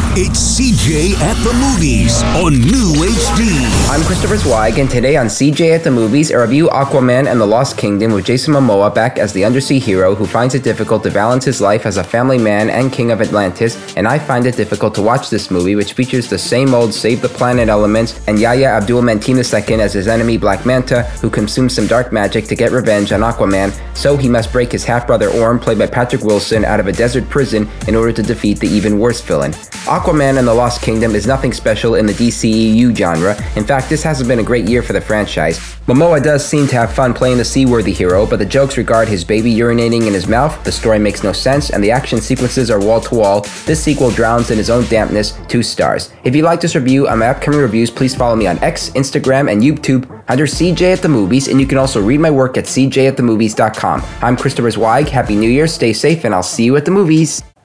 It's CJ at the Movies on New HD. I'm Christopher Zweig, and today on CJ at the Movies, I review Aquaman and the Lost Kingdom with Jason Momoa back as the undersea hero who finds it difficult to balance his life as a family man and king of Atlantis, and I find it difficult to watch this movie, which features the same old save the planet elements and Yahya Abdul-Mateen II as his enemy Black Manta, who consumes some dark magic to get revenge on Aquaman, so he must break his half-brother Orm, played by Patrick Wilson, out of a desert prison in order to defeat the even worse villain. Aquaman and the Lost Kingdom is nothing special in the DCEU genre. In fact, this hasn't been a great year for the franchise. Momoa does seem to have fun playing the seaworthy hero, but the jokes regard his baby urinating in his mouth, the story makes no sense, and the action sequences are wall-to-wall. This sequel drowns in his own dampness. 2 stars. If you like this review and my upcoming reviews, please follow me on X, Instagram, and YouTube under CJ at the Movies, and you can also read my work at cjatthemovies.com. I'm Christopher Zweig. Happy New Year, stay safe, and I'll see you at the movies.